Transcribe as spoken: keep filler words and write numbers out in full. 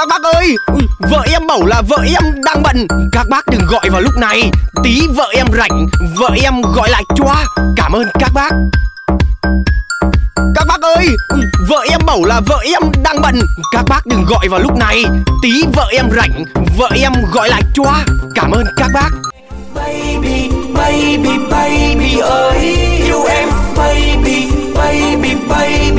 Các bác ơi, vợ em bảo là vợ em đang bận. Các bác đừng gọi vào lúc này. Tí vợ em rảnh, vợ em gọi lại cho. Cảm ơn các bác. Các bác ơi, vợ em bảo là vợ em đang bận. Các bác đừng gọi vào lúc này. Tí vợ em rảnh, vợ em gọi lại cho. Cảm ơn các bác. Baby, baby, baby ơi, yêu em baby, baby, baby.